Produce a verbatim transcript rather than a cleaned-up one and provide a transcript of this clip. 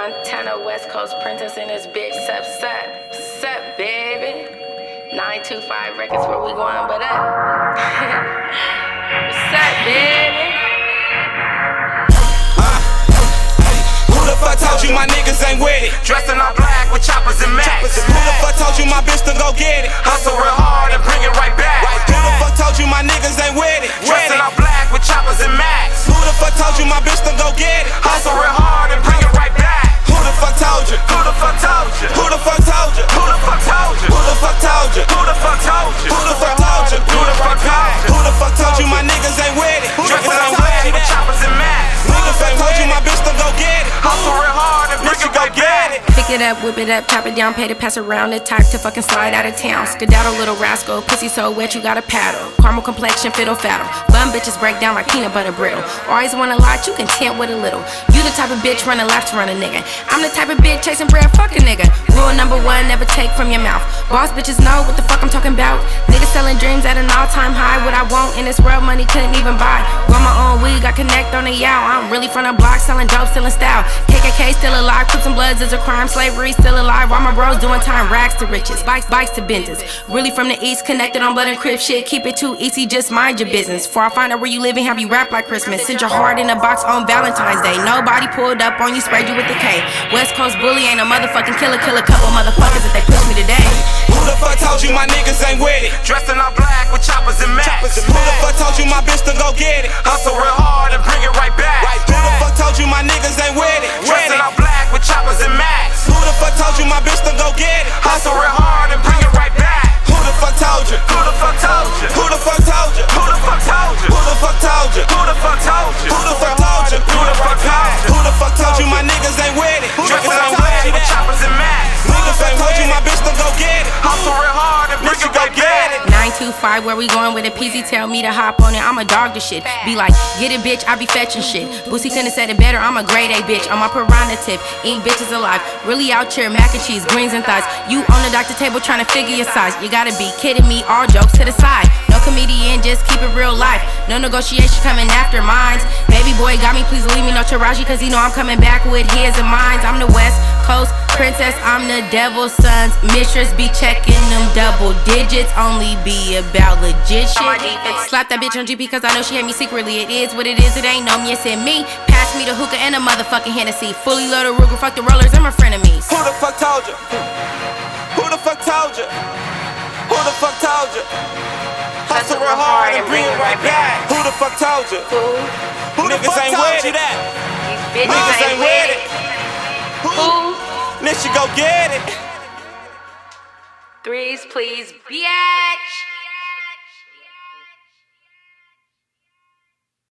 Montana, West Coast princess in this bitch. Sup, sup, sup, baby. nine two five records, where we going but up. What's up, baby? Uh, who the fuck told you my niggas ain't with it? Dressed in all black with choppers and max. Who the fuck told you my bitch to go get it? Hustle real hard and bring it right back. Who the fuck told you my niggas ain't with it? Dressed in all black with choppers and max. Who the fuck told you my bitch to go get it? Hustle real hard and bring it right back. Who the fuck told you? Who the fuck told you? Who the fuck told you? Who the fuck told you? Who the fuck told you? Who the fuck told you? Who the fuck told you? Who the fuck told you? Who the fuck told you my niggas ain't with it? Dressed in all black with choppers and max. Who the fuck told you my bitch to go get it? Hustle real hard and bring it right back. Pick it up, whip it up, chop it down, pay to pass around the type to fucking slide out of town. Skedaddle, little rascal, pussy so wet you gotta paddle. Caramel complexion, fiddle faddle. Bum bitches break down like peanut butter brittle. Always want a lot, you content with a little. You the type of bitch running left to run a nigga. I'm the type of bitch chasing bread, fuck a nigga. Rule number one, never take from your mouth. Boss bitches know what the fuck I'm talking about. Niggas selling dreams at an all-time high. What I want in this world, money couldn't even buy. Grow my own weed, got connect on the yow. I'm really from the block, selling dope, selling style. K K K still alive, Crips and Bloods is a crime. Slavery still alive, all my bros doing time. Rags to riches, bikes, bikes to Benzes. Really from the east, connected on blood and crib shit. Keep it too easy, just mind your business. Before I find out where you live and have you rap like Christmas. Send your heart in a box on Valentine's Day. Nobody pulled up on you, sprayed you with the K. West Coast bully ain't a motherfucking killer. Kill a couple motherfuckers if they push me today. Who the fuck told you my niggas ain't with it? Dressed in all black with choppers and max. Who the fuck told you my bitch to go get it? Hustle real hard and bring it right back. Who the fuck told you my niggas ain't with it? Dressed in all black with choppers and max. Who the fuck told you my bitch to go get it? Hustle real hard and bring it right back. Who the fuck told you? Who the fuck told you? Who the fuck told you? Who the fuck told you? Who the fuck told you? Who the fuck told you? Who the fuck told you? Who the fuck told you? Who the fuck told you my niggas ain't with it? Dressed in all black with choppers and max. Who the fuck told you my bitch to go get it? Hustle real hard and bring it right back. nine two five, where we going with a P Z? Tell me to hop on it, I'm a dog to shit. Be like, get it bitch, I be fetching shit. Boosie couldn't said it better, I'm a grade A bitch. On my piranha tip, eat bitches alive. Really out here, mac and cheese, greens and thighs. You on the doctor table trying to figure your size. You gotta be kidding me, all jokes to the side. No comedian, just keep it real life. No negotiation coming after mines. Baby boy got me, please leave me no Taraji, cause he know I'm coming back with his and mines. I'm the West Coast princess, I'm the devil's son's mistress. Be checking them double digits, only be about legit shit. Slap that bitch on G P cause I know she hate me secretly. It is what it is, it ain't no me, it's in me. Pass me the hookah and a motherfucking Hennessy. Fully loaded Ruger, fuck the rollers, I'm a frenemies. Who the fuck told you? Who the fuck told you? Who the fuck told you? Hustle real hard and bring it right back. Who the fuck told you? Who? Who the fuck told you that? These bitches Niggas ain't with it. Who? Niggas should go get it. Threes, please, bitch.